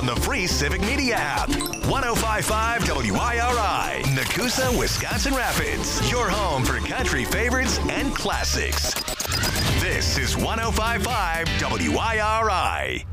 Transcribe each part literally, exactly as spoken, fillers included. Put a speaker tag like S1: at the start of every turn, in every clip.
S1: on the free Civic Media app. one oh five point five W I R I, Nakusa, Wisconsin Rapids. Your home for country favorites and classics. This is one oh five point five W I R I.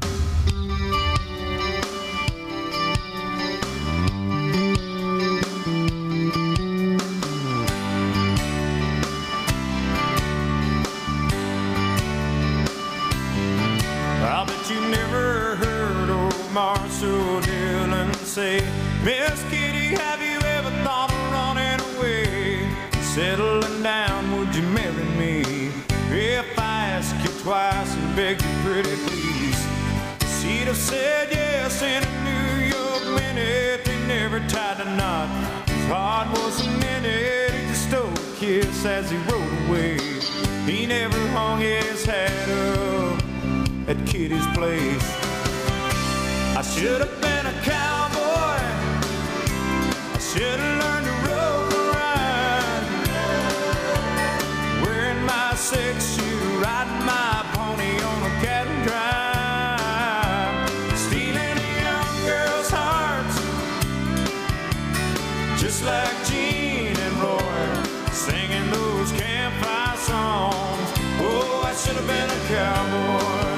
S2: I bet you never heard old Marshall Dillon say, Miss Kitty, have you ever thought of running away? Settling down, would you marry me? If I ask you twice and beg you pretty please, she'd have said yes in a New York minute. They never tied a knot, his heart wasn't in it. He just stole a kiss as he rode away. He never hung his hat up at Kitty's place. I should have been a cowboy, I should have learned to rope and ride, wearing my six shoe, riding my pony on a cattle drive, stealing a young girl's hearts, just like Gene and Roy, singing those campfire songs. Oh, I should have been a cowboy.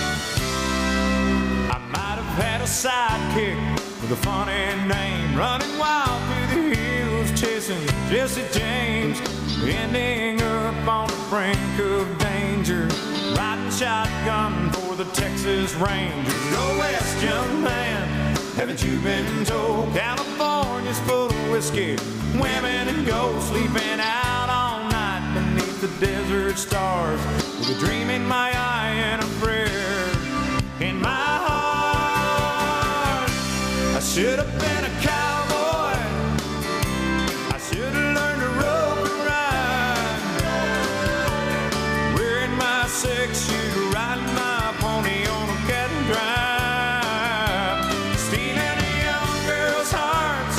S2: Had a sidekick with a funny name, running wild through the hills, chasing Jesse James, ending up on the brink of danger, riding shotgun for the Texas Rangers. Go west, young man, haven't you been told? California's full of whiskey, women and gold, sleeping out all night beneath the desert stars, with a dream in my eye and a prayer in my heart. I should have been a cowboy, I should have learned to rope and ride, wearing my six shoe, riding my pony on a cattle drive, stealing a young girl's hearts,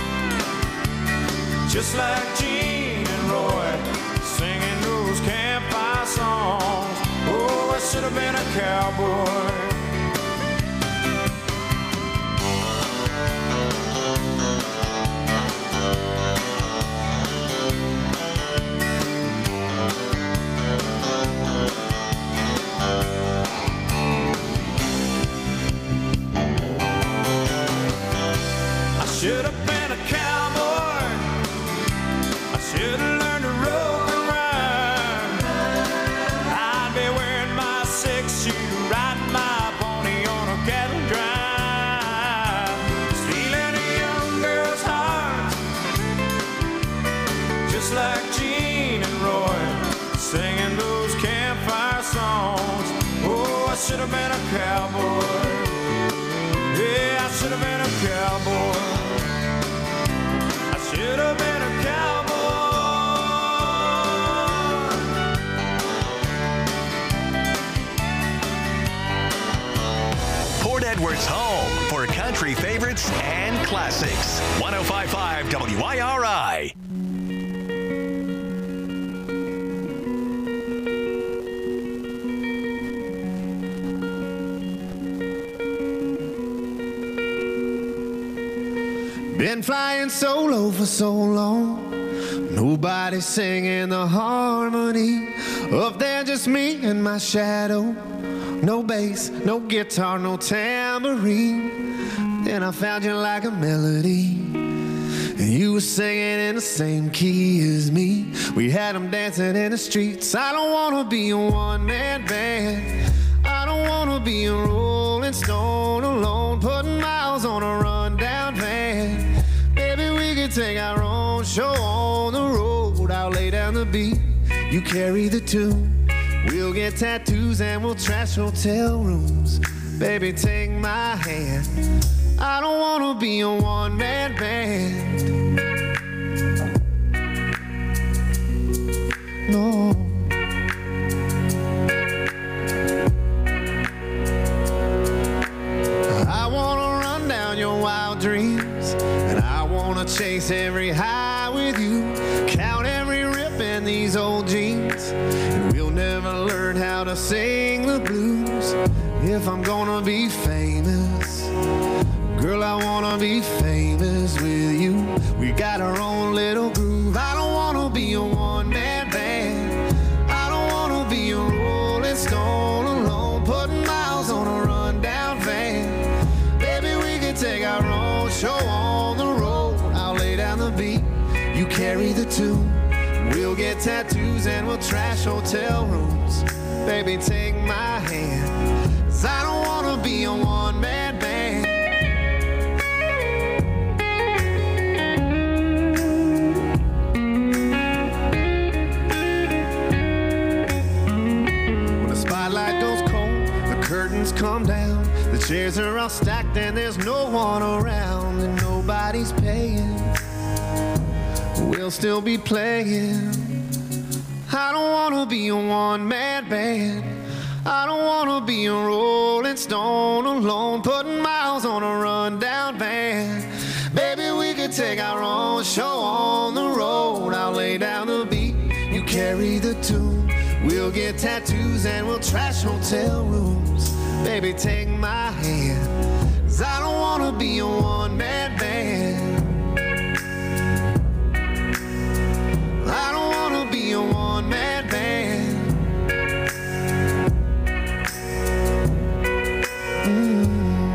S2: just like Gene and Roy, singing those campfire songs. Oh, I should have been a cowboy. Should have been a cowboy, I should have learned to rope and ride, I'd be wearing my six shoe, riding my pony on a cattle drive, stealing a young girl's heart, just like Gene and Roy, singing those campfire songs. Oh, I should have been a cowboy. Yeah, I should have been a cowboy. I should have been a cowboy.
S1: Port Edwards' home for country favorites and classics. one oh five point five W I R I.
S3: Been flying solo for so long, nobody singing the harmony. Up there just me and my shadow, no bass, no guitar, no tambourine. Then I found you like a melody, and you were singing in the same key as me. We had them dancing in the streets. I don't wanna be a one-man band, I don't wanna be a rolling stone alone, putting miles on a rundown van. Maybe we could take our own show on the road. I'll lay down the beat, you carry the tune. We'll get tattoos and we'll trash hotel rooms. Baby, take my hand, I don't wanna be a one-man band. No. I wanna run down your wild dreams, and I wanna chase every high with you, count every rip in these old jeans, and we'll never learn how to sing the blues. If I'm gonna be famous, show on the road. I'll lay down the beat, you carry the tune. We'll get tattoos and we'll trash hotel rooms. Baby, take my hand, 'cause I don't wanna be a one-man band. When the spotlight goes cold, the curtains come down, the chairs are all stacked and there's no one around, and nobody's paying. We'll still be playing. I don't wanna be a one-man band. I don't wanna be a rolling stone alone, putting miles on a rundown van. Baby, we could take our own show on the road. I'll lay down the beat, you carry the tune. We'll get tattoos and we'll trash hotel rooms. Baby, take my hand, 'cause I don't wanna be a one-man band. I don't wanna be a one-man band. Mm.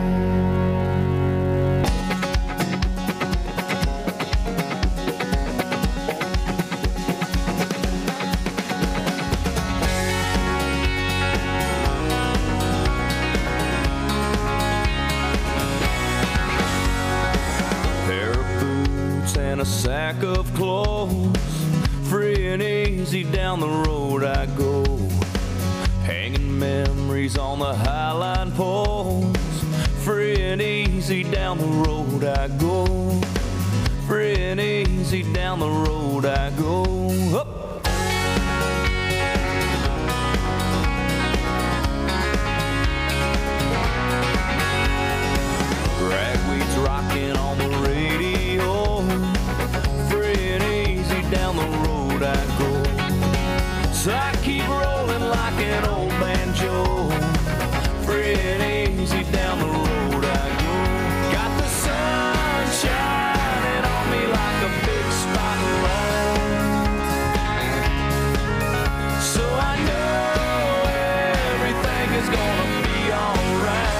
S2: Pair of boots and a sack of clothes, free and easy down the road I go, hanging memories on the highline poles. Free and easy down the road I go, free and easy down the road I go. Up. Ragweed's rocking on the radio, free and easy down the road I go. So I keep rolling like an old banjo, free and easy down the road I go. Got the sun shining on me like a big spotlight, so I know everything is gonna be alright.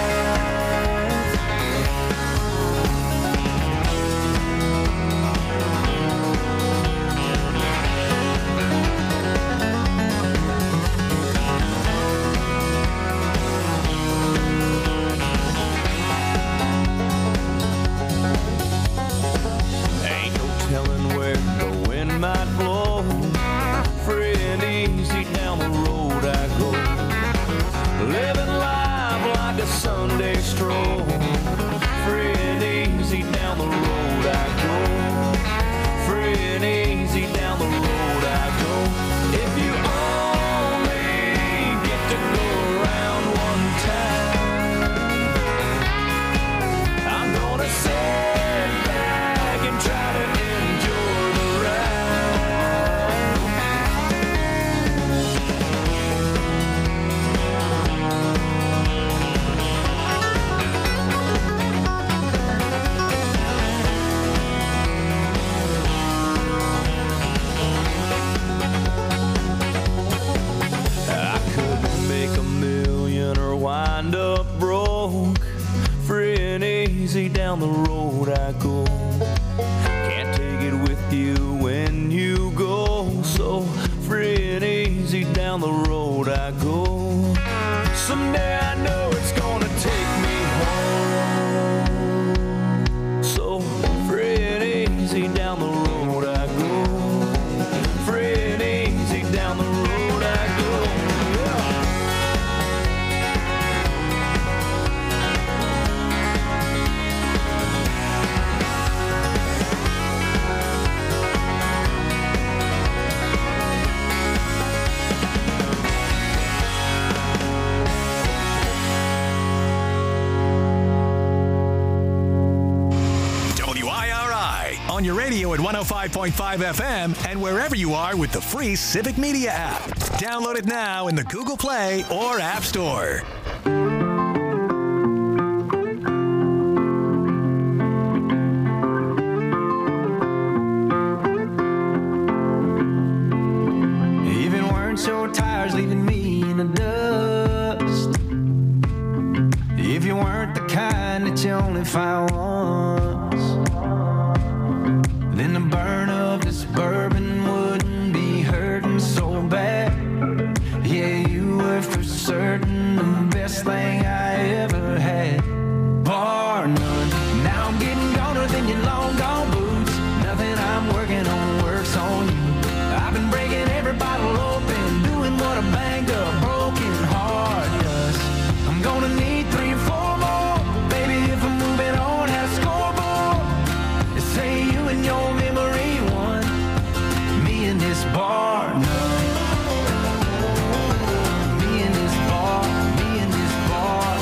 S2: Might blow, free and easy down the road I go, living life like a Sunday stroll, free and easy down the road I go, free and easy down the road I go. If you only get to go around one time, I'm gonna sit back and try to enjoy the ride. Wind up broke, free and easy down the road I go. Can't take it with you when you go, so free and easy down the road I go. Someday I know it's gonna take me home, so free and easy down the road I go, free and easy down the road I go.
S1: On your radio at one oh five point five F M and wherever you are with the free Civic Media app. Download it now in the Google Play or App Store.
S4: Even wearing short tires leaving me in the dust. If you weren't the kind that you only find once. Now I'm getting goner than your long gone boots. Nothing I'm working on works on you. I've been breaking every bottle open, doing what a banged up, broken heart does. I'm gonna need three or four more, baby, if I'm moving on at a scoreboard. Say you and your memory won, me in this bar. Me in this bar, me in this bar.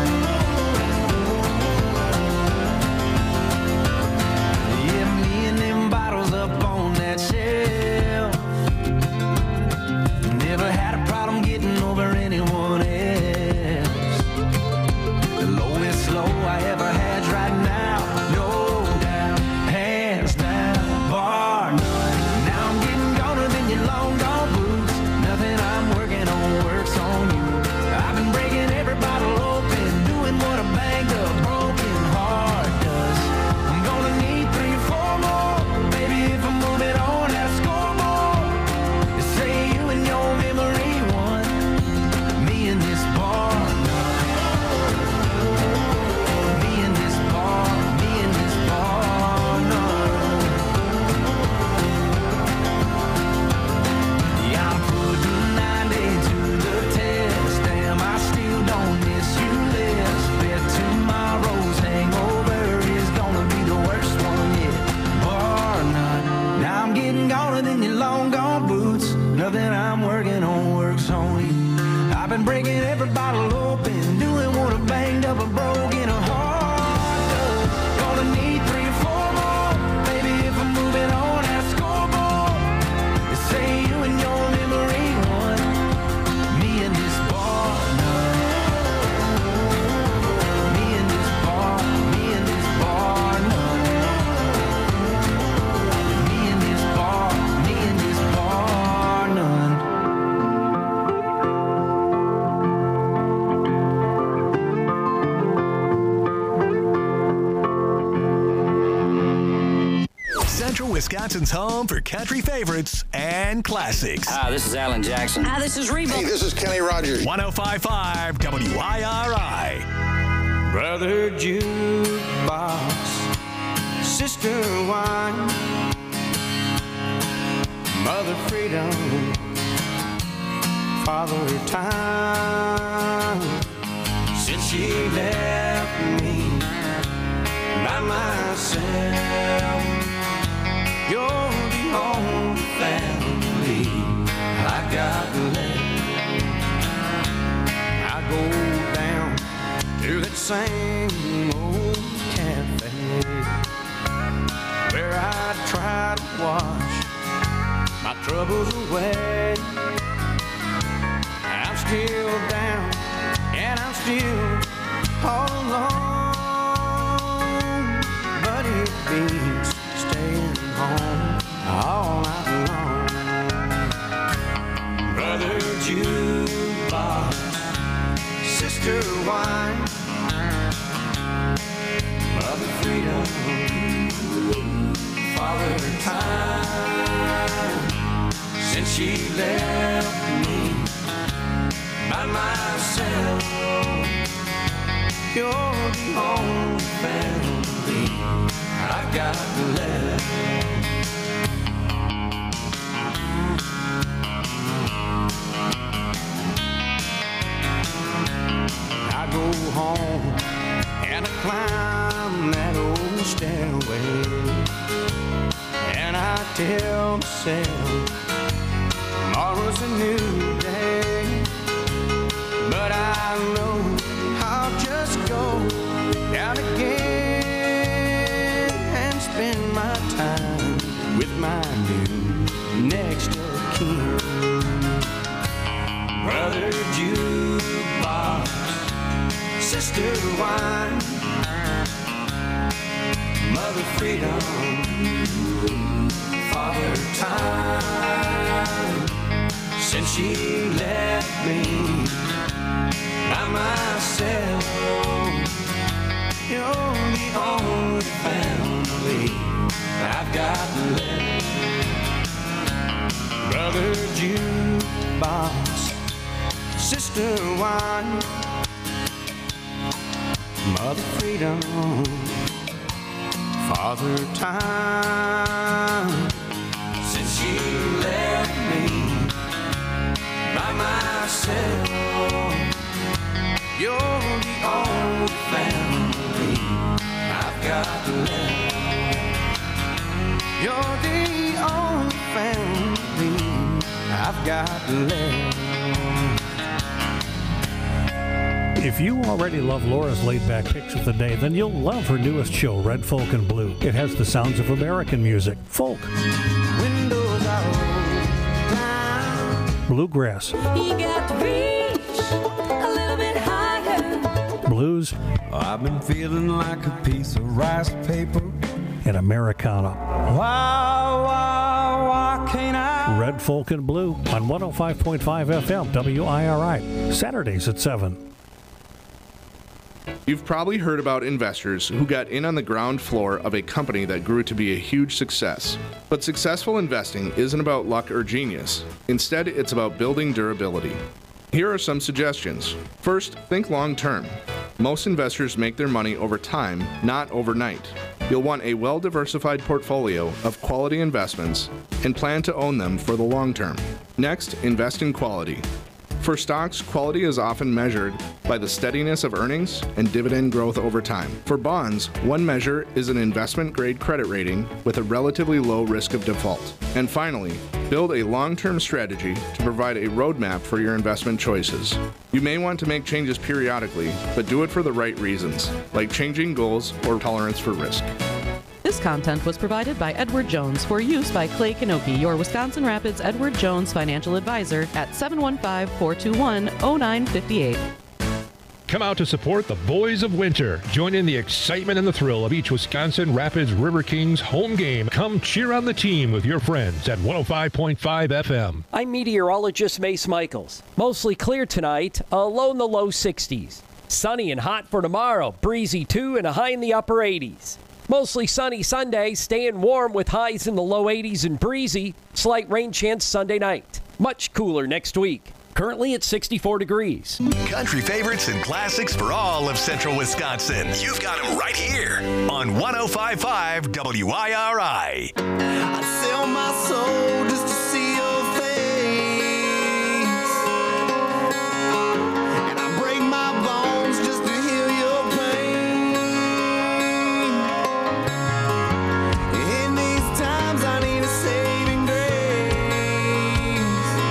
S4: Yeah, me and them bottles up on that shelf. Never had a problem getting over anyone else. The lowest low I ever had's right now, no doubt, hands down, bar none. Now I'm getting goner than your long gone boots. Nothing I'm working on works on you. I've been breaking every bottle open, doing what a banged up, broken heart does. I'm gonna need three or four more, baby, if I'm moving on at a scoreboard. You say you and your memory won, me in this bar. Me in this bar, me in this bar, no. Yeah, I'm putting ninety to the test. Damn, I still don't miss you less. Bet tomorrow's hangover is gonna be the worst one yet. Bar none. Now I'm getting goner than your long gone boots. Nothing I'm working on works on you. I've been breaking every bottle open, doing what a banged up, a broken heart does. Gonna need three or four more, baby, if I'm moving on at a scoreboard. You say you and your memory won, me in this bar. Me in this bar, me in this bar, no. Me in this bar, me in this bar, none.
S1: Central Wisconsin's home for country favorites and classics.
S5: Hi, this is Alan Jackson.
S6: Hi, this is Reba.
S7: Hey, this is Kenny Rogers.
S1: one oh five point five W I R I.
S2: Brother jukebox, sister wine, mother freedom, father time. Since she left me by myself, you're the only family I got left. I go down to that same old cafe where I try to wash my troubles away. I'm still down and I'm still all alone, but it beats staying home all night long. Brother jukebox, sister wine, mother freedom, father time. Since she left me by myself, you're the only family I've got left. I go home and I climb that old stairway, and I tell myself tomorrow's a new day. But I know I'll just go down again and spend my time with my new next of kin. Brother jukebox, sister wine, mother freedom, father time. Since she left me by myself, you're the only family I've got left. Brother jukebox, sister wine, mother freedom, Father Time, since you left me by myself, you're the only family I've got left. You're the only family I've got left.
S5: If you already love Laura's laid-back picks of the day, then you'll love her newest show, Red Folk and Blue. It has the sounds of American music, folk,
S2: Windows are down.
S5: bluegrass,
S6: You got to reach a little bit higher.
S5: blues,
S2: I've been feeling like a piece of rice paper.
S5: and Americana.
S2: Why, why, why can't I?
S5: Red Folk and Blue on one oh five point five F M, W I R I, Saturdays at seven.
S7: You've probably heard about investors who got in on the ground floor of a company that grew to be a huge success. But successful investing isn't about luck or genius. Instead, it's about building durability. Here are some suggestions. First, think long term. Most investors make their money over time, not overnight. You'll want a well-diversified portfolio of quality investments and plan to own them for the long term. Next, invest in quality. For stocks, quality is often measured by the steadiness of earnings and dividend growth over time. For bonds, one measure is an investment-grade credit rating with a relatively low risk of default. And finally, build a long-term strategy to provide a roadmap for your investment choices. You may want to make changes periodically, but do it for the right reasons, like changing goals or tolerance for risk.
S8: This content was provided by Edward Jones for use by Clay Kanoki, your Wisconsin Rapids Edward Jones financial advisor at seven one five, four two one, oh nine five eight.
S9: Come out to support the Boys of Winter. Join in the excitement and the thrill of each Wisconsin Rapids River Kings home game. Come cheer on the team with your friends at one oh five point five F M.
S10: I'm meteorologist Mace Michaels. Mostly clear tonight, a low in the low sixties. Sunny and hot for tomorrow, breezy too, and a high in the upper eighties. Mostly sunny Sunday, staying warm with highs in the low eighties and breezy. Slight rain chance Sunday night. Much cooler next week. Currently at sixty-four degrees.
S1: Country favorites and classics for all of central Wisconsin. You've got them right here on one oh five point five W I R I.
S3: I'd sell my soul just to see your face, and I break my bones just to heal your pain. In these times I need a saving grace,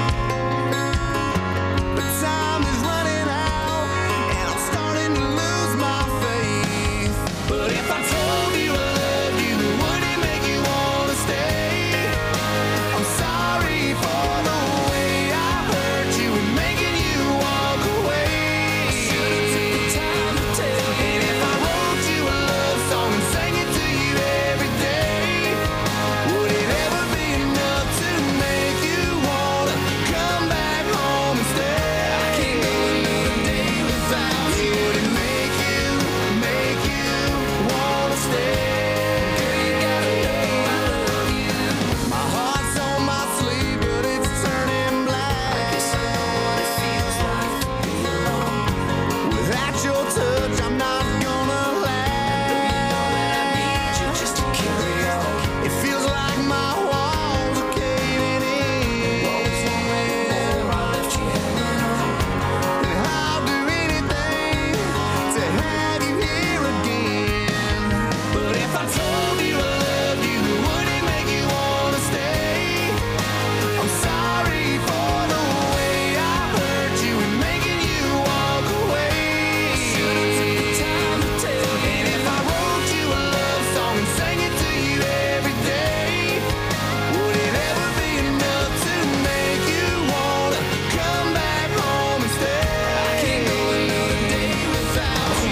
S3: but time is running out and I'm starting to lose my faith. But if I told you I loved you, would it make you wanna stay? I'm sorry for the way I hurt you and making you walk away. I should've took the time to tell you. And if I wrote you a love song and sang it to you every day, would it ever be enough to make you wanna come back home and stay? I can't go another day without you. Would it make you, make you wanna stay? Girl, you gotta know I love you. My heart's on my sleeve, but it's turning black. I guess I know what it feels like to be alone. Without your touch, I'm not gonna last. You know that I need you just to carry on. It feels like my walls are caving in. What was one way before I left you hanging on? And I'll do anything to have you here again. But if I told you I loved you, would it make you wanna stay? I'm sorry for the way I hurt you and making you walk away. Should've took the time to tell you. And if I wrote you a love song and sang it to you every day, would it ever be enough to make you wanna come back home and stay? I can't go another day without you.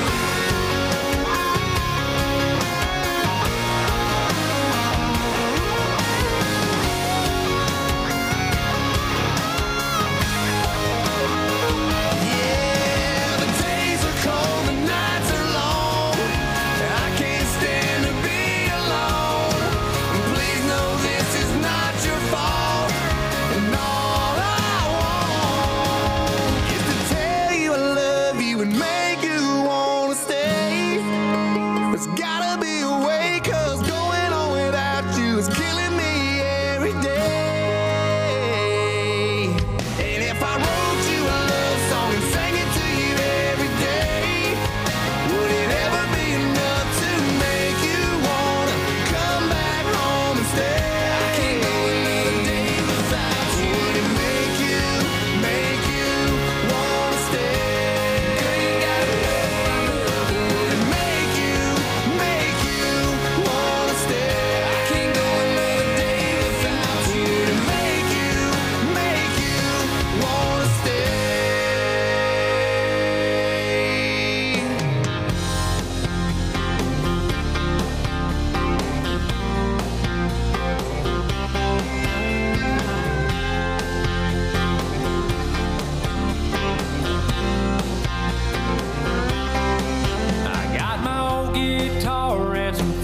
S3: Yeah, the days are cold, the nights are long. I can't stand to be alone. And please know this is not your fault. And all I want is to tell you I love you and make you wanna stay. There's gotta be a way, 'cause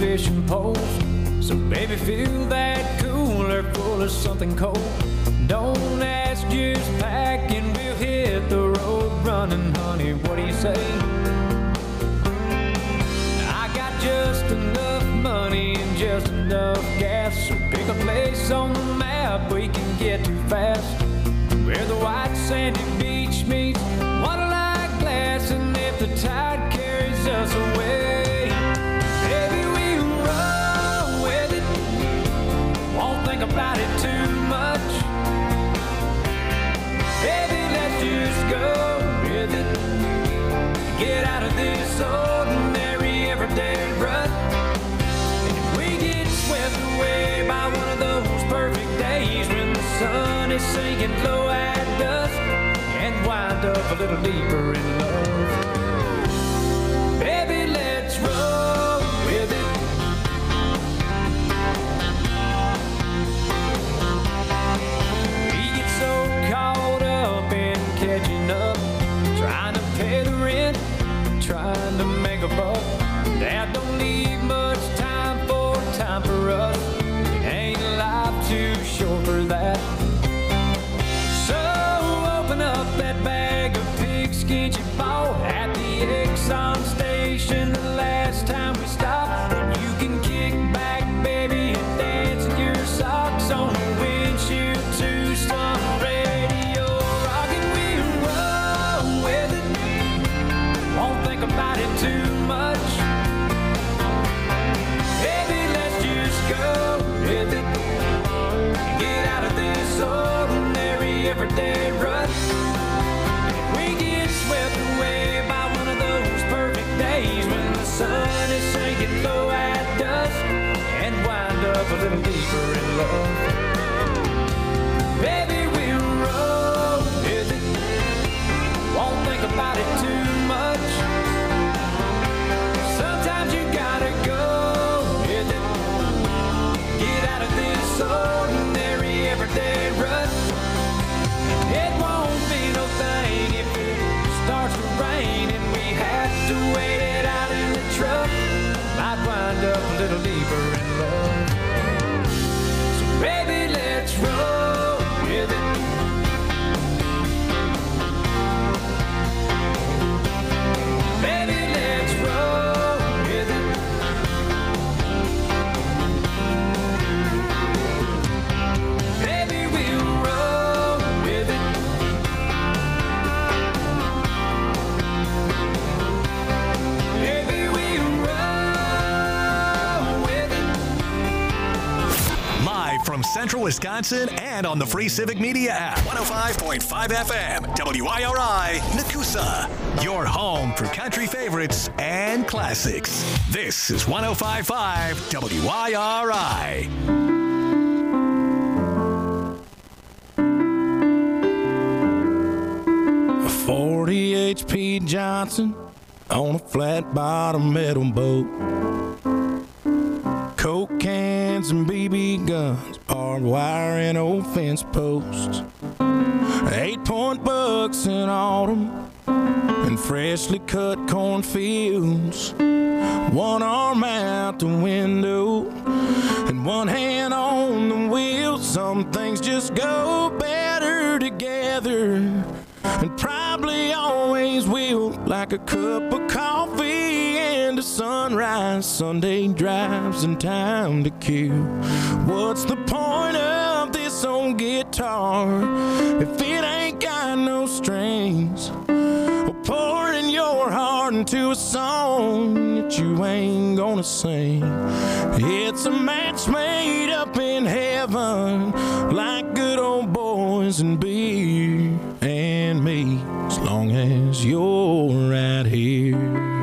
S2: fishing poles. So baby, fill that cooler full of something cold. Don't ask, just pack and we'll hit the road running, honey. What do you say? I got just enough money and just enough gas, so pick a place on the map we can get to fast, where the white sandy beach meets water-like glass, and if the tide carries us away, baby, we'll roll with it. Won't think about it too much. Baby, let's just go with it. Get out of this ordinary everyday rut. And if we get swept away by one of those perfect days when the sun is sinking low at dusk, and wind up a little deeper in love, baby, let's roll with it. We get so caught up in catching up, trying to pay the rent, trying to make a buck, that don't leave much time for time for us. It ain't life too short for that. So open up that bag of pigskin you bought at the Exxon station the last time we stopped, and you can kick back, baby, and dance in your socks on the windshield to some radio rock, and we'll roll with it. Won't think about it too much. Baby, let's just go with it. Get out of this ordinary everyday rut. We get swept away by one of those perfect days when the sun is sinking low at dusk, and wind up a little deeper in love. Baby, we'll roll with it. Won't think about it too much. Sometimes you gotta go with it. Get out of this ordinary everyday rut. It won't be no thing if it starts to rain and we have to wait it out in the truck. Might wind up a little deeper in love. So baby, let's roll with it. Baby, let's roll with it. Baby, we'll roll with it. Baby, we'll roll with it.
S1: Live from Central Wisconsin and on the free Civic Media app. one oh five point five F M, W I R I, Nakusa. Your home for country favorites and classics. This is one oh five point five W I R I.
S11: A forty H P Johnson on a flat bottom metal boat. Coke cans and B B guns, barbed wire and old fence posts. Eight point bucks in autumn and freshly cut cornfields. One arm out the window and one hand on the wheel. Some things just go better together, and probably always will, like a cup of coffee and a sunrise, Sunday drives and time to kill. What's the point of this old guitar if it ain't got no strings? Or pouring your heart into a song that you ain't gonna sing. It's a match made up in heaven, like good old boys and beer and me, as long as you're right here.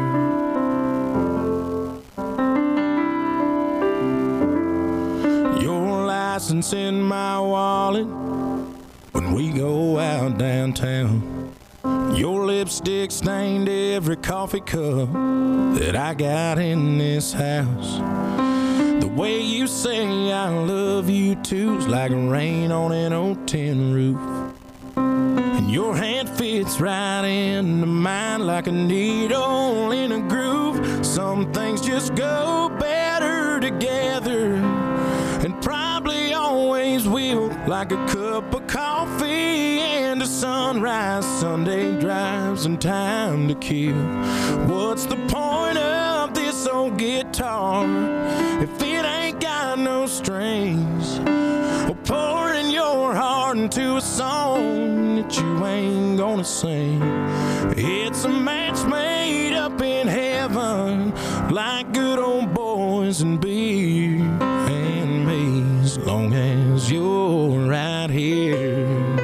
S11: Your license in my wallet when we go out downtown. Your lipstick stained every coffee cup that I got in this house. The way you say I love you too is like rain on an old tin roof. And your hand fits right into mine like a needle in a groove. Some things just go better together, and probably always will, like a cup of coffee and a sunrise, Sunday drives, and time to kill. What's the point of this old guitar if it ain't got no strings? Or pouring your heart into a song that you ain't gonna sing. It's a match made up in heaven, like good old boys and beer and me, as long as you're right here.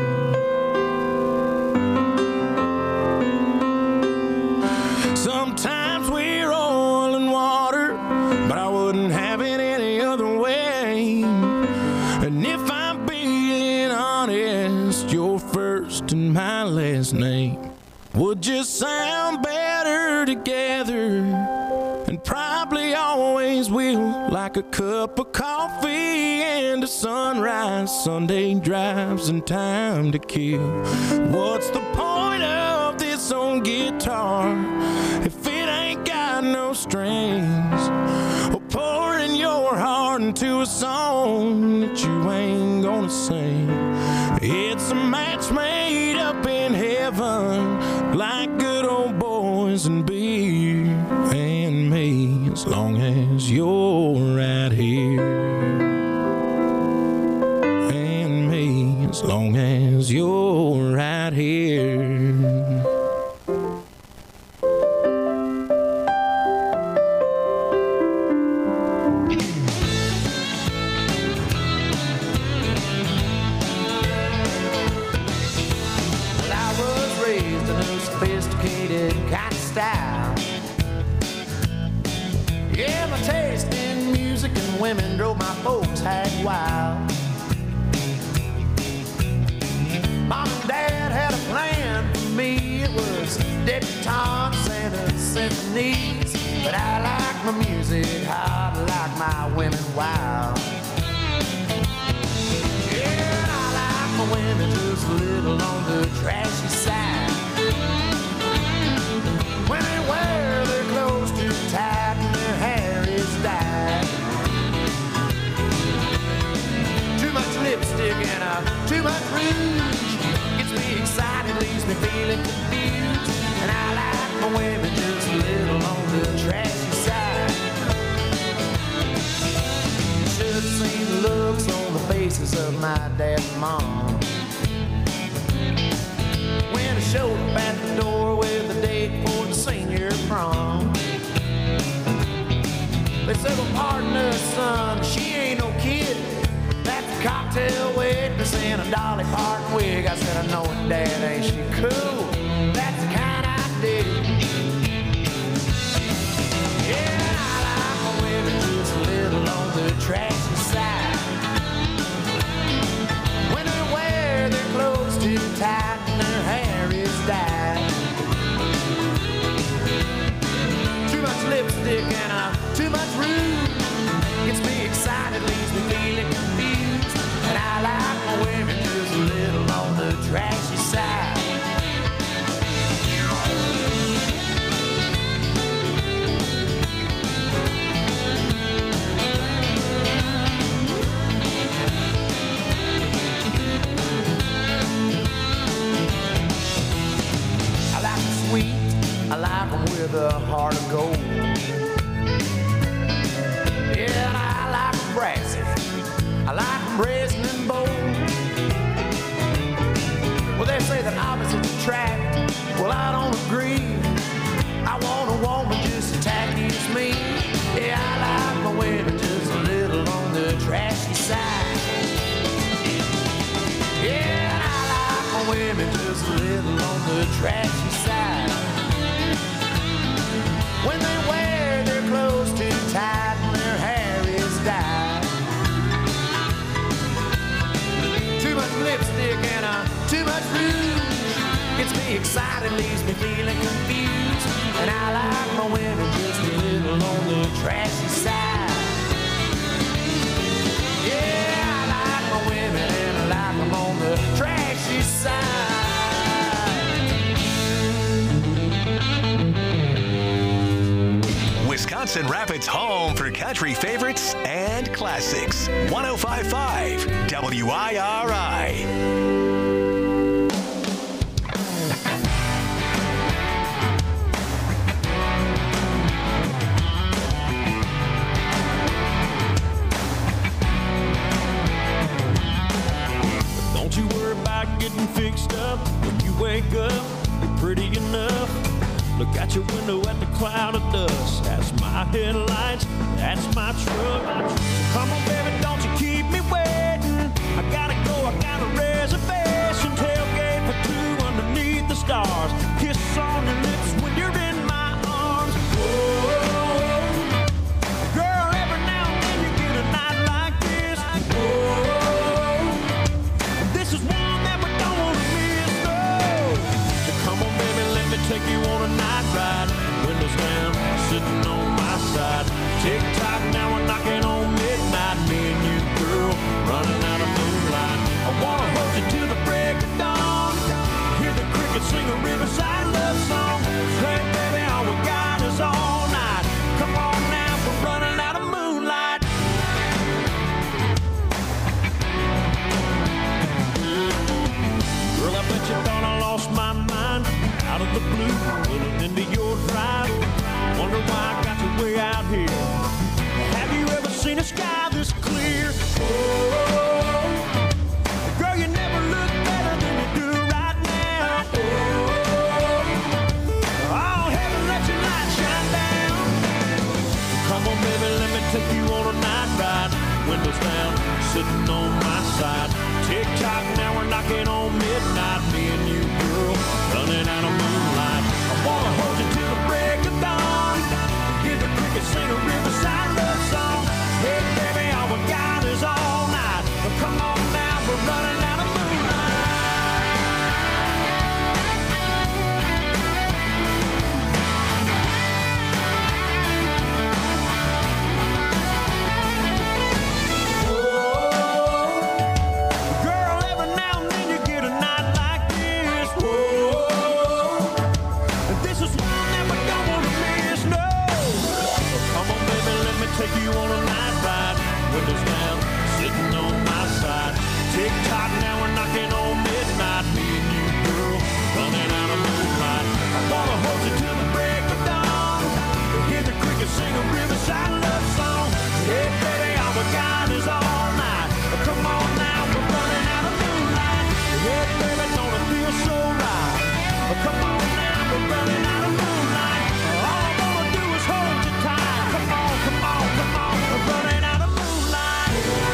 S11: Sometimes we're oil and water, but I wouldn't have it any other way. And if I'm being honest, your first and my last name would just sound better together, and probably always will, like a cup of coffee and a sunrise, Sunday drives, and time to kill. What's the point of this old guitar if it ain't got no strings? Or pouring your heart into a song that you ain't gonna sing. It's a match made up in heaven, like good old boys and beer and me, as long as you're right here. And me, as long as you're right here.
S4: Kind of style. Yeah, my taste in music and women drove my folks hag wild. Mom and Dad had a plan for me. It was debutantes and a symphonies. But I like my music hard, I like my women wild. Yeah, I like my women just a little on the trashy side. When they wear their clothes too tight and their hair is dyed. Too much lipstick and uh, too much rouge gets me excited, leaves me feeling confused. And I like my women just a little on the trashy side. You should have seen the looks on the faces of my dad and mom when I showed up at the door with a date for the senior prom. They said, well, pardon us, son, she ain't no kid. That's a cocktail waitress in a Dolly Parton wig. I said, I know it, Dad, ain't she cool? That's the kind I dig. Yeah, I like my women just a little on the trashy side. When they wear their clothes too tight and their hair is dyed. Too much lipstick and uh, too much rouge gets me excited, leaves me feeling confused. And I like my women just a little on the trashy side. I like them with a heart of gold. Yeah, and I like them brassy. I like them brazen and bold. Well, they say that opposites attract. Well, I don't agree. I want a woman just as tacky as me. Yeah, I like my women just a little on the trashy side. Yeah, and I like my women just a little on the trashy side. When they wear their clothes too tight and their hair is dyed. Too much lipstick and uh, too much rouge gets me excited, leaves me feeling confused. And I like my women just a little on the trashy side. Yeah, I like my women and I like them on the trashy side.
S1: Wisconsin Rapids' home for country favorites and classics. one oh five point five W I R I.
S2: Don't you worry about getting fixed up. When you wake up, you're pretty enough. Look out your window at the cloud of dust. That's my headlights, that's my truck. Come on, baby, don't you keep me waiting. I gotta go, I got a reservation. Tailgate for two underneath the stars. Kiss on your lips when you're in my arms. Whoa, girl, every now and then you get a night like this. Whoa, this is one that we don't want to miss, no. So come on, baby, let me take you on a night ride. Windows down, sitting on my side. Tick tock, now we're knocking on midnight. Me and you, girl, running out of moonlight. I wanna hold you till the break of dawn. Hear the crickets sing a riverside love song. Hey, baby, all we got is all night. Come on now, we're running out of moonlight. Girl, I bet you thought I lost my mind. Out of the blue, pulling into your drive. Wonder why I got you way out here. Have you ever seen a sky this clear? Oh, girl, you never look better than you do right now. Oh, oh, heaven, let your light shine down. Come on, baby, let me take you on a night ride. Windows down, sitting on my side. Tick tock, now we're knocking on midnight. Me and you, girl, running out of moonlight. I wanna hold you till the break of dawn. Hear the crickets sing a riverside love song. Hey, baby, all we got is all night. But come on now, we're running out of girl, every now and then you get a night like this. Whoa, this is one that we don't want to miss, no. So come on, baby, let me take you on a night ride. Windows down, sitting on my side. Tick tock, now we're knocking on midnight. Me and you, girl, running out of moonlight. I wanna hold you till the break of dawn. Hear the crickets sing a riverside love song. Hey, baby, all we got is all night. Come on now, we're running out of moonlight. Hey, baby, don't it feel so right? Come on now, we're running out of moonlight. All I wanna do is hold you tight. Come on, come on, come on, we're running out of moonlight.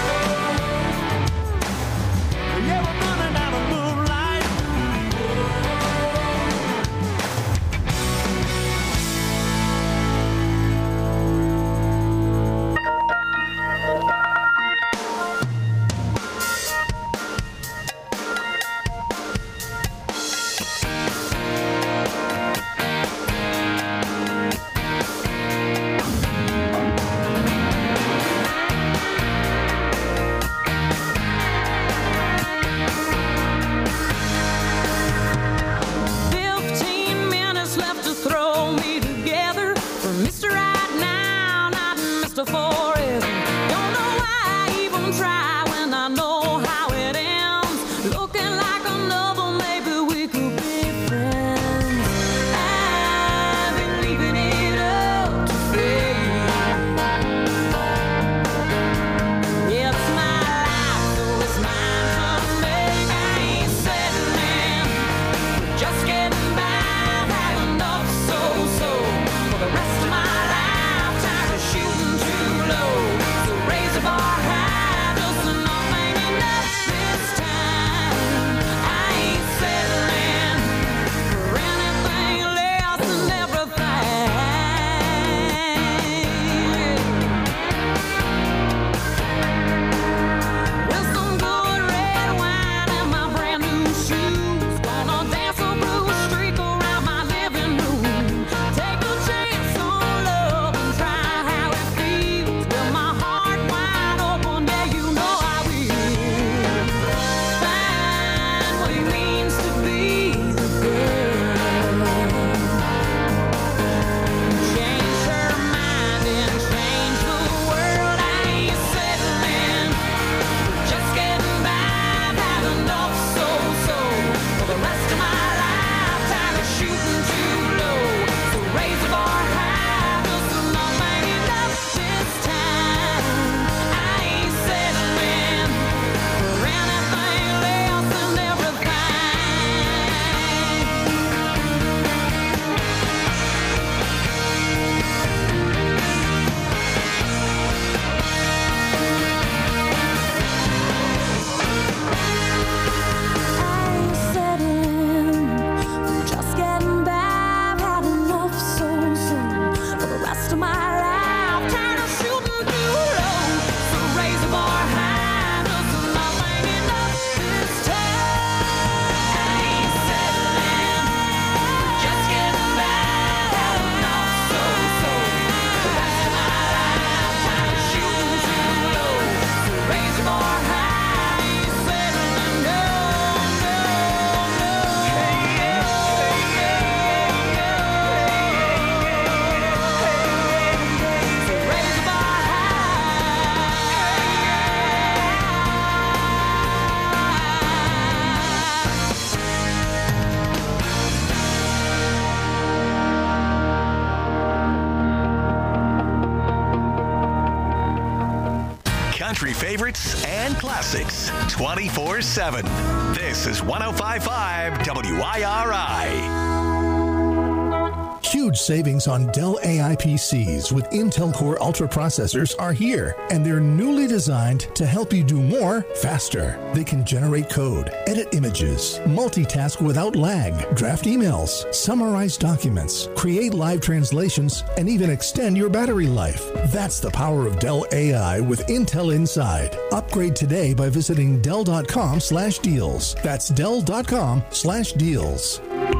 S1: country favorites and classics twenty-four seven. This is one oh five point five W I R I.
S12: Huge savings on Dell A I P Cs with Intel Core Ultra processors are here, and they're newly designed to help you do more faster. They can generate code, edit images, multitask without lag, draft emails, summarize documents, create live translations, and even extend your battery life. That's the power of Dell A I with Intel inside. Upgrade today by visiting Dell.com slash deals. That's Dell.com slash deals.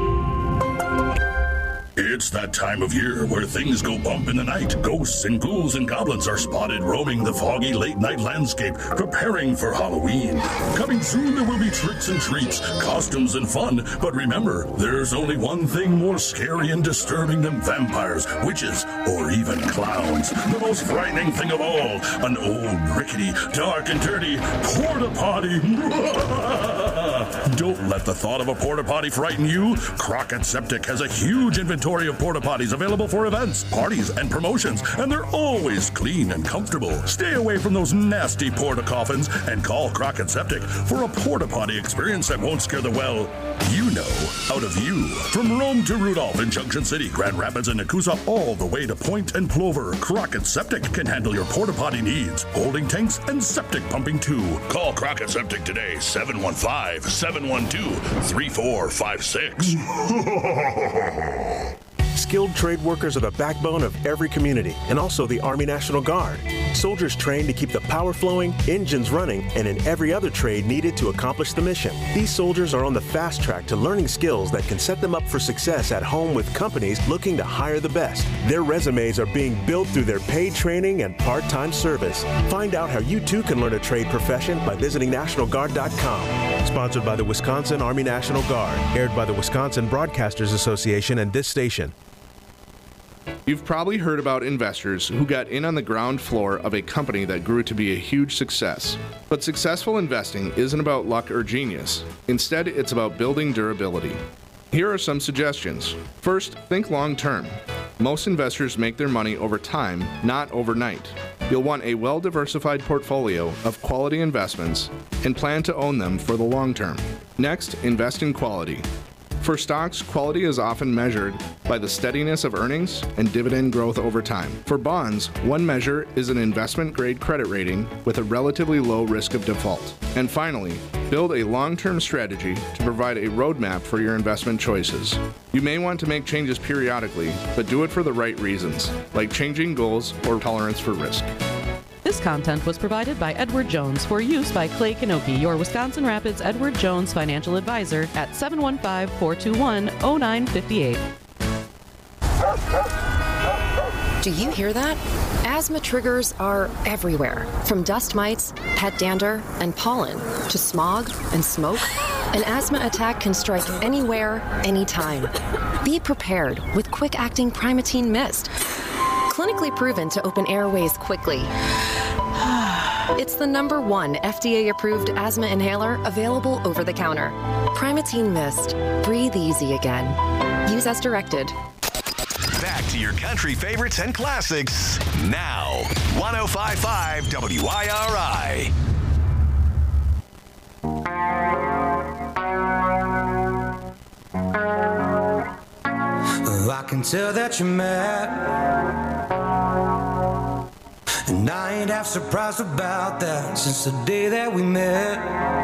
S13: It's that time of year where things go bump in the night. Ghosts and ghouls and goblins are spotted roaming the foggy late-night landscape, preparing for Halloween. Coming soon, there will be tricks and treats, costumes and fun. But remember, there's only one thing more scary and disturbing than vampires, witches, or even clowns. The most frightening thing of all, an old, rickety, dark and dirty porta-potty. Don't let the thought of a porta-potty frighten you. Crockett Septic has a huge inventory of porta-potties available for events, parties, and promotions, and they're always clean and comfortable. Stay away from those nasty porta-coffins and call Crockett Septic for a porta-potty experience that won't scare the, well, you know, out of you. From Rome to Rudolph in Junction City, Grand Rapids, and Nakusa, all the way to Point and Plover, Crockett Septic can handle your porta-potty needs, holding tanks and septic pumping too. Call Crockett Septic today, seven one five, seven one two, three four five six.
S14: Skilled trade workers are the backbone of every community, and also the Army National Guard. Soldiers trained to keep the power flowing, engines running, and in every other trade needed to accomplish the mission. These soldiers are on the fast track to learning skills that can set them up for success at home with companies looking to hire the best. Their resumes are being built through their paid training and part-time service. Find out how you too can learn a trade profession by visiting National Guard dot com. Sponsored by the Wisconsin Army National Guard. Aired by the Wisconsin Broadcasters Association and this station.
S7: You've probably heard about investors who got in on the ground floor of a company that grew to be a huge success. But successful investing isn't about luck or genius. Instead, it's about building durability. Here are some suggestions. First, think long term. Most investors make their money over time, not overnight. You'll want a well-diversified portfolio of quality investments and plan to own them for the long term. Next, invest in quality. For stocks, quality is often measured by the steadiness of earnings and dividend growth over time. For bonds, one measure is an investment-grade credit rating with a relatively low risk of default. And finally, build a long-term strategy to provide a roadmap for your investment choices. You may want to make changes periodically, but do it for the right reasons, like changing goals or tolerance for risk.
S8: This content was provided by Edward Jones for use by Clay Kanoki, your Wisconsin Rapids Edward Jones financial advisor at seven one five, four two one, zero nine five eight.
S15: Do you hear that? Asthma triggers are everywhere, from dust mites, pet dander, and pollen, to smog and smoke. An asthma attack can strike anywhere, anytime. Be prepared with quick-acting Primatene Mist. Clinically proven to open airways quickly. It's the number one F D A-approved asthma inhaler available over the counter. Primatene Mist. Breathe easy again. Use as directed.
S1: Back to your country favorites and classics now. one oh five point five W I R I.
S16: I can tell that you're mad, and I ain't half surprised about that. Since the day that we met,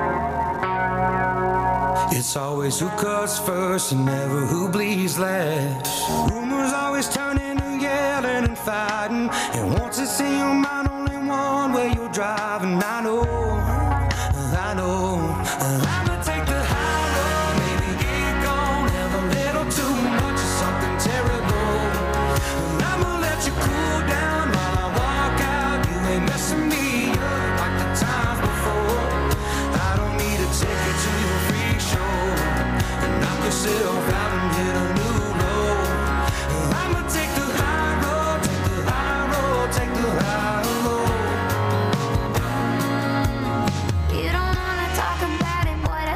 S16: it's always who cuts first and never who bleeds last. Rumors always turning and yelling and fighting, and once it's in your mind, only one way you're driving. I know, I know, I'ma take the high road, maybe get gone, have a little too much of something terrible. And I'ma let you cool down while I walk out. You ain't messing me up like the times before. I don't need a ticket to your freak show, and knock yourself out and hit a new low. I'ma take the high road, take the high road, take the high road.
S6: You don't wanna talk about it, what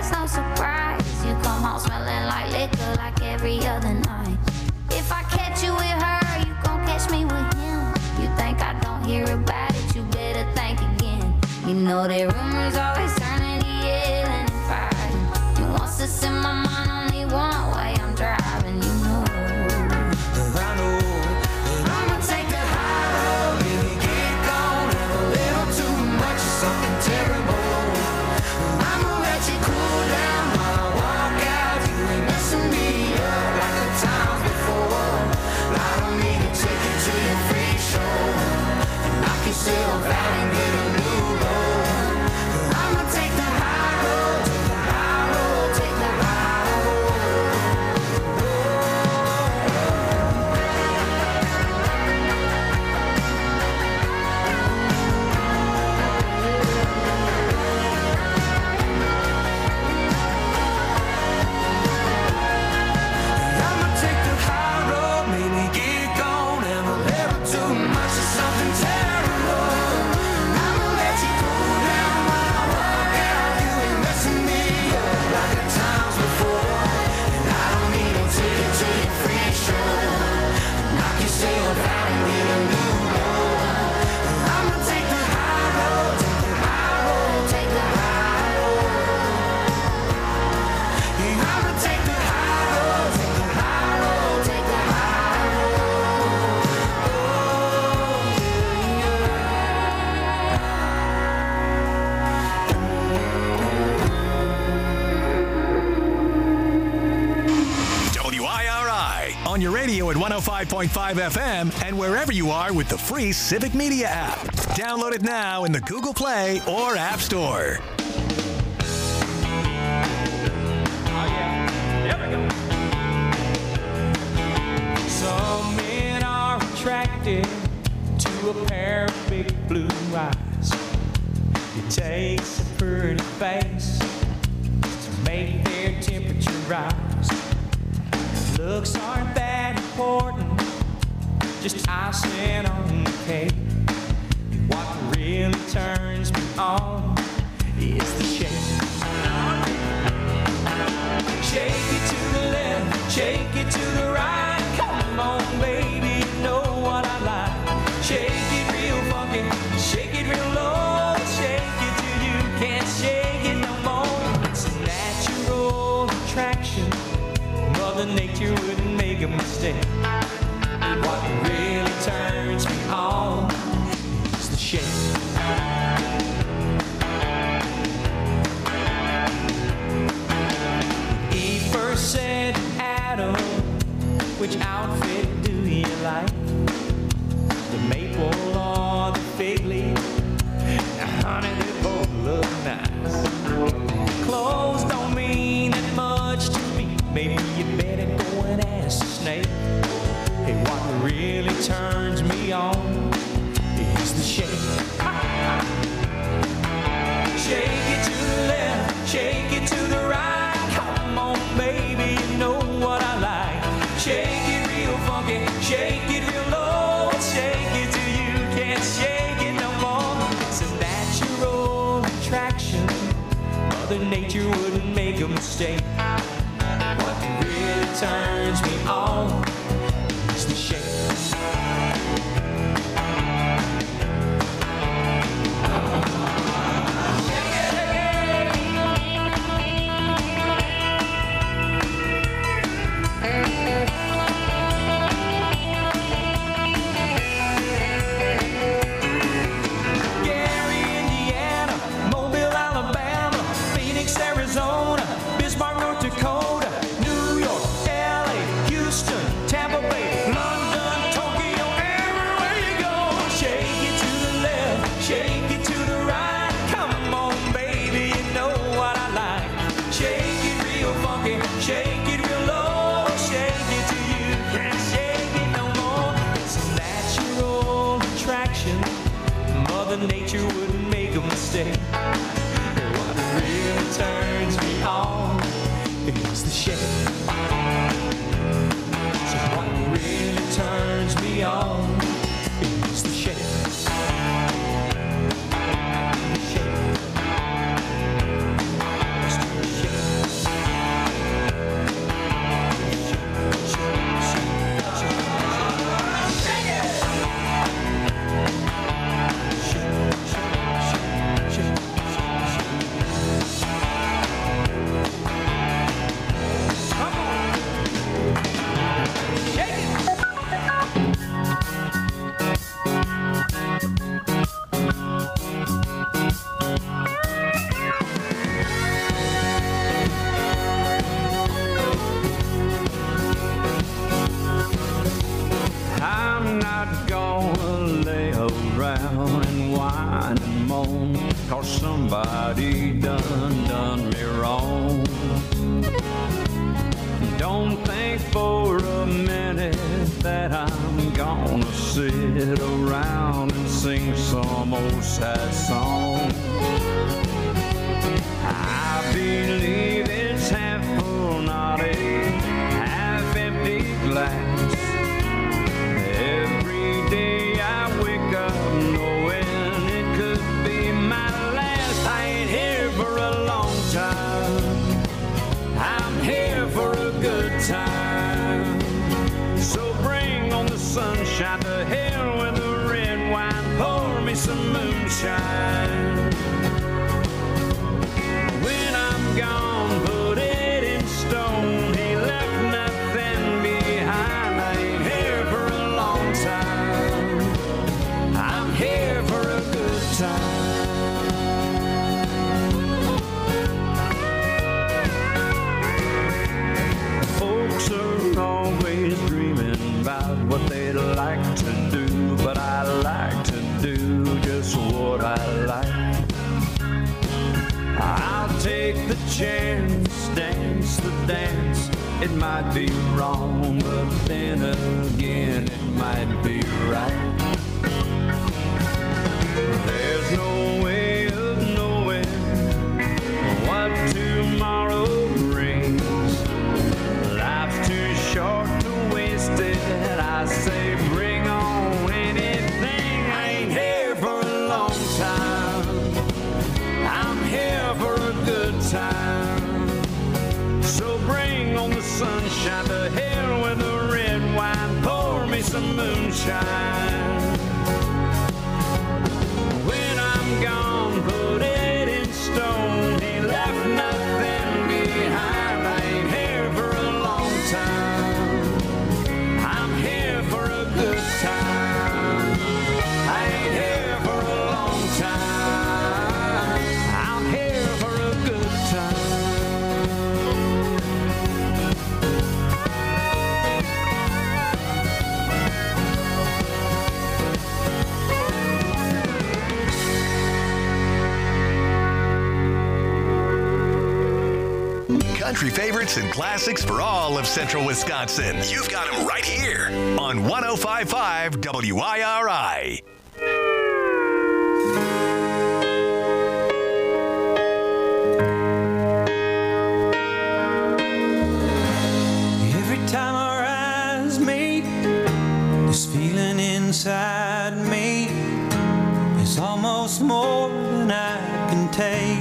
S6: You know the rumors always turning to yelling and fighting. He wants to set my mind only one way. I'm driving, you know.
S16: I know that I'ma take the high road, baby, get gone. Have a little too much of something terrible. I'ma let you cool down while I walk out. You ain't messing me up like the times before. I don't need to take you to your freak show. Knock yourself out and get a new road. I'ma take the high road, take the high road, take the high I'ma take the high road, maybe get gone. Have a little too much of something terrible. I'ma let you cool down when I walk out. You ain't messing me up like the times before. And I don't need to take you to your free show. Knock yourself out and get a new road. I'ma take the high road, take the high road, take the high road. Yeah, I'ma take the high road, take the high road, take the high road.
S1: W I R I on your radio at one oh five point five F M and wherever you are with the free Civic Media app. Download it now in the Google Play or App Store.
S2: Some men are attracted to a pair of big blue eyes. It takes a pretty face to make their temperature rise. Looks aren't that important, just icing on the cake. What really turns me on is the shake. Shake it to the left, shake it to the right. Come on, baby, you know what I like. Shake it real funky, shake it real low. Shake it till you can't shake it no more. It's a natural attraction. Mother Nature wouldn't make a mistake. What really turns me on is the shake. Eve first said, Adam, which outfit do you like? The maple or the fig leaf? Now, honey, they both look nice. Clothes don't mean that much to me. Maybe you better go and ask the snake. Hey, what really turns me on is the shake. Shake it to the left, shake it to the right. Come on, baby, you know what I like. Shake it real funky, shake it real low. Shake it till you can't shake it no more. It's a natural attraction. Mother Nature wouldn't make a mistake. What really turns me on is the shake. Gary, Indiana, Mobile, Alabama, Phoenix, Arizona, Bismarck, North Dakota, New York, L A, Houston, Tampa Bay, London, Tokyo, everywhere you go. Shake it to the left, shake it to the right. Come on, baby, you know what I like. Shake it real funky, shake it real low. Shake it till you can't shake it no more. It's a natural attraction. Mother Nature wouldn't make a mistake. What really turns me on is the shake. So what really turns me on is the shake. The shake. It's the shake. Shake it. Shake, shake, shake, shake. whine and moan, 'cause somebody done, done me wrong. Don't think for a minute that I'm gonna sit around and sing some old sad song. I believe it's half full, not a half empty glass. Every day I wake up knowing it could be my last. I ain't here for a long time, I'm here for a good time. So bring on the sunshine, to hell with the red wine, pour me some moonshine. When I'm gone, put it in stone, he left nothing behind. I ain't here for a long time, I'm here for a good time. Folks are always dreaming about what they'd like to do, but I like to do just what I like. I'll take the chance, dance the dance. It might be wrong, but then again it might be right. There's no way of knowing what tomorrow brings. Life's too short to waste it. I say bring on anything. I ain't here for a long time, I'm here for a good time. So bring on the sunshine, to hell with the red wine, pour me some moonshine. When I'm gone, put it in stone, he left nothing behind. I ain't here for a long time, I'm here for a good time. I ain't here for a long time, I'm here for a good time.
S1: Country favorites and classics for all of central Wisconsin. You've got them right here on one oh five point five W I R I.
S16: Every time our eyes meet, this feeling inside me is almost more than I can take.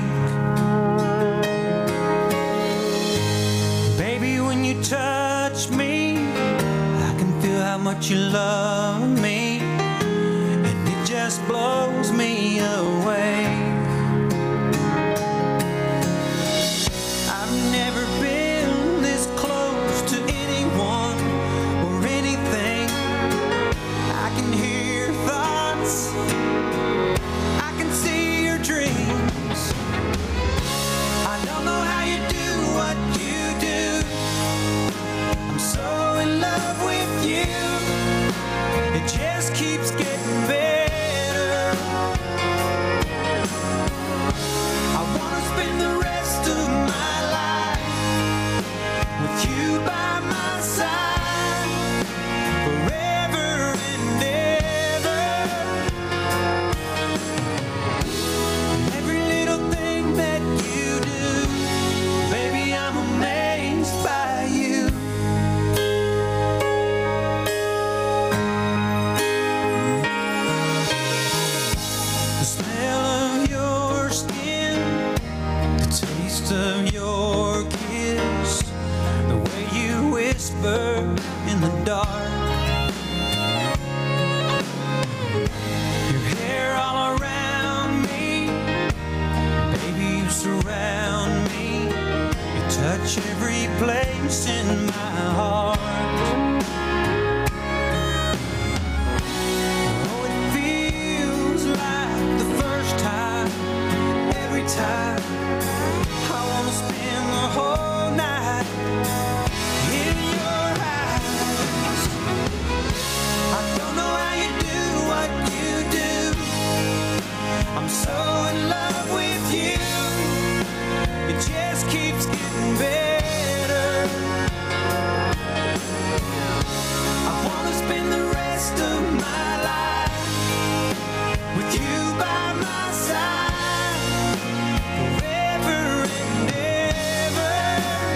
S16: Baby, when you touch me, I can feel how much you love me, and it just blows me away. I've never been this close to anyone or anything. I can hear your thoughts, I can see your dreams. I don't know how you do what you do, I'm so in love with you. It just keeps getting better. so in love with you. It just keeps getting better. I wanna spend the rest of my life with you by my side, forever and ever.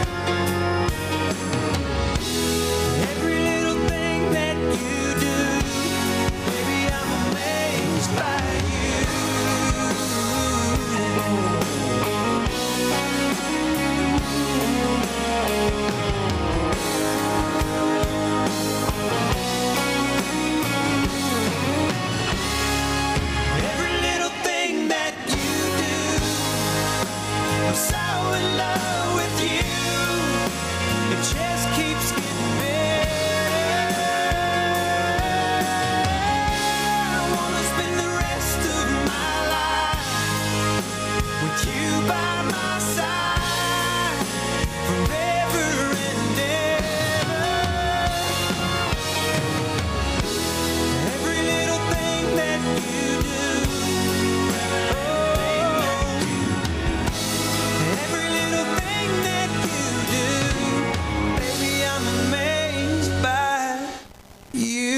S16: Every little thing that you do, baby, I'm amazed by you. Every little thing that you do, I'm so in love with you. It just keeps getting better. I wanna spend the rest of my life with you by my side, forever and ever. Every little thing that you do, every little thing that you do, baby, I'm amazed by you.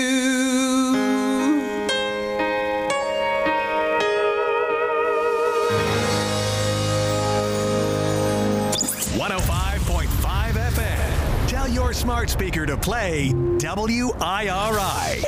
S1: one oh five point five F M. Tell your smart speaker to play W I R I.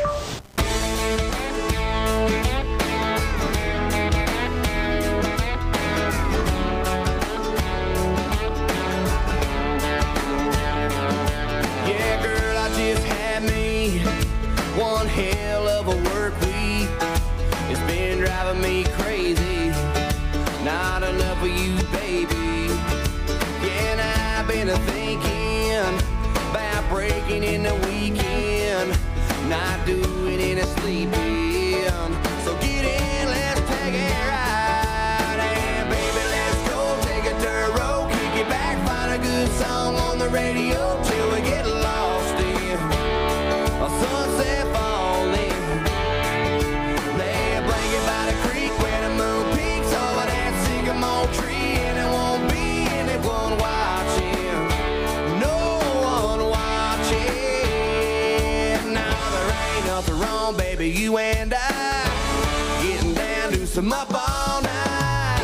S3: Yeah, girl, I just had me one hell of a work week. It's been driving me crazy. Not enough of you, baby. Yeah, and I've been thinking about breaking in the weekend, not doing any sleeping. So get in, let's take a ride. And baby, let's go take a dirt road, kick it back, find a good song on the radio till we get lost in a sunset falling. Lay a blanket by the creek where the moon peaks over that sycamore tree, and it won't be anyone watching, no one watching. Now there ain't nothing wrong, baby, you and I getting down to some up all night.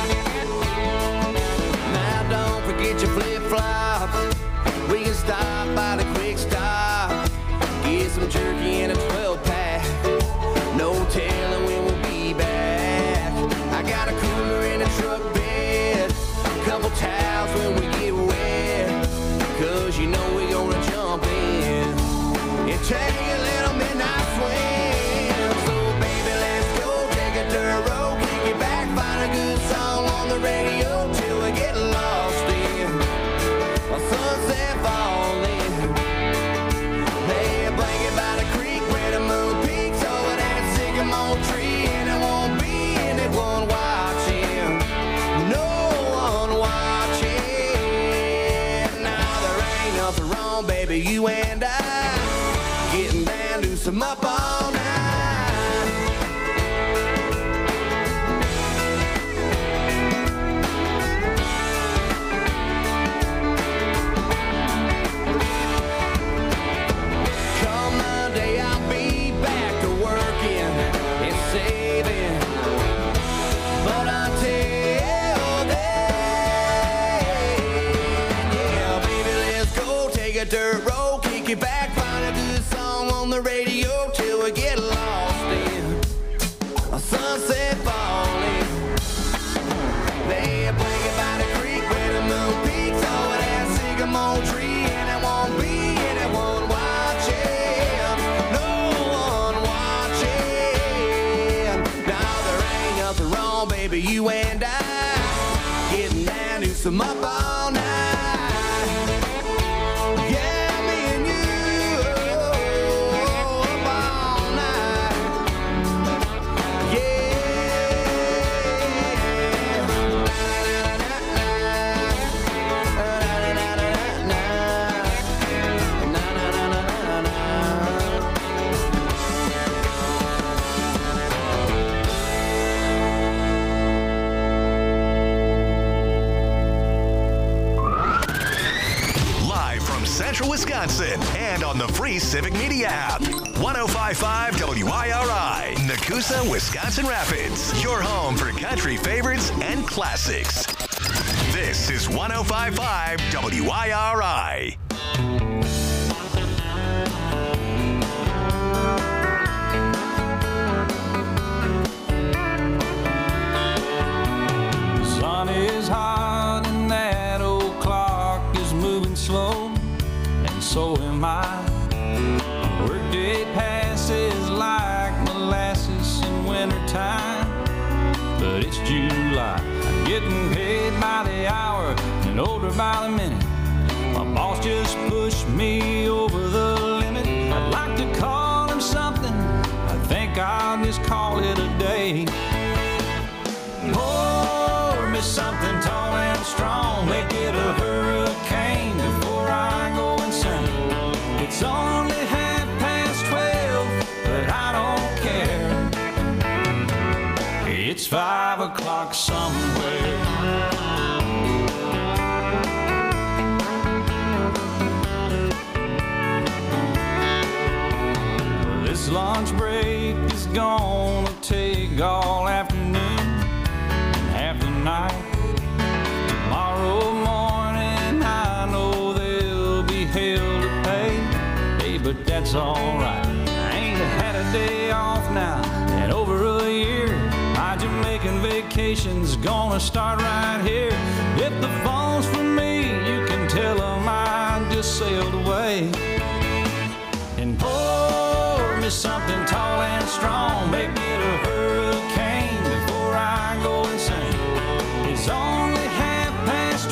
S3: Now don't forget your flip-flops. We can stop by the quick stop, get some jerky and a twelve pack. No telling when we'll be back. I got a cooler in the truck bed, couple towels when we get wet, cause you know we gonna jump in and take a little midnight swim. So baby, let's go take a dirt road, kick it back, find a good song on the radio till we get lost in a sunset falling. Lay a blanket by the creek where the moon peaks over that sycamore tree, and it won't be anyone watching, no one watching. Now there ain't nothing wrong, baby, you and I getting down to some up all night. Come Monday, I'll be back to working and saving, but until then, yeah, baby, let's go take a dirt road, kick it back, find a good song on the radio till we get lost in a sunset falling. Lay a blanket by the creek where the moon peaks over that sycamore tree, and it won't be anyone watching, no one watching. Now there ain't nothing wrong, baby, you and I getting down to some up all night. Yeah, me and you up all night. Yeah.
S1: Central Wisconsin and on the free Civic Media app. one oh five point five W I R I, Nakusa, Wisconsin Rapids. Your home for country favorites and classics. This is one oh five point five W I R I.
S16: Sun is hot and that old clock is moving slow, and so am I. Workday passes like molasses in wintertime, but it's July. I'm getting paid by the hour and older by the minute. My boss just pushed me over the limit. I'd like to call him something, I think I'll just call it a day. Pour me something tall and strong, make it a hurricane before I go insane. It's only half past twelve, but I don't care. It's five o'clock somewhere. This lunch break is gonna take all afternoon and half the night. Tomorrow morning I know there'll be hell to pay. Hey, but that's alright. I ain't had a day off now in over a year. My Jamaican vacation's gonna start right here. If the phone's for me, you can tell them I just sailed away. And pour me something tall and strong, make me